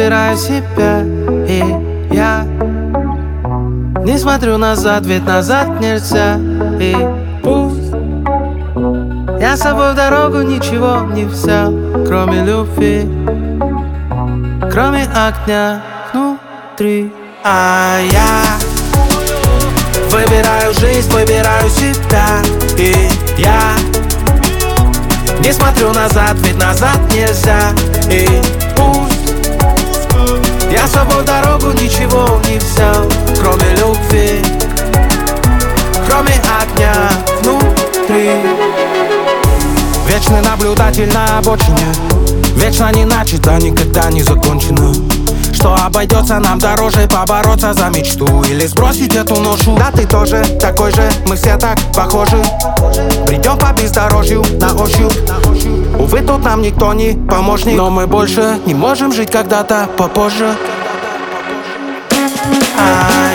Выбираю себя, и я не смотрю назад, ведь назад нельзя. И пусть я с собой в дорогу ничего не взял, кроме любви, кроме огня внутри. А я выбираю жизнь, выбираю себя. И я не смотрю назад, ведь назад нельзя. И пусть я с собой в дорогу ничего не взял, кроме любви, кроме огня внутри. Вечный наблюдатель на обочине, вечно не начато, никогда не закончено. Что обойдется нам дороже, побороться за мечту или сбросить эту ношу. Да ты тоже такой же, мы все так похожи. Придем по бездорожью на ощупь. Увы, тут нам никто не помощник, но мы больше не можем жить когда-то попозже. А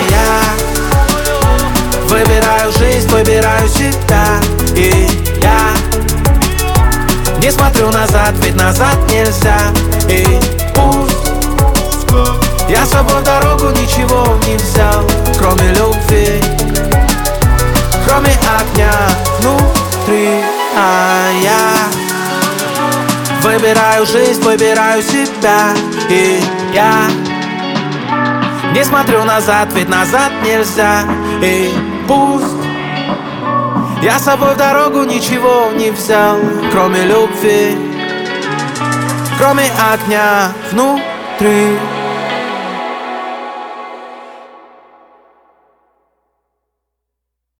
я выбираю жизнь, выбираю себя. И я не смотрю назад, ведь назад нельзя. И пусть я с собой в дорогу ничего не взял, кроме любви, кроме огня внутри. А я выбираю жизнь, выбираю себя. И я не смотрю назад, ведь назад нельзя. И пусть я с собой в дорогу ничего не взял, кроме любви, кроме огня внутри.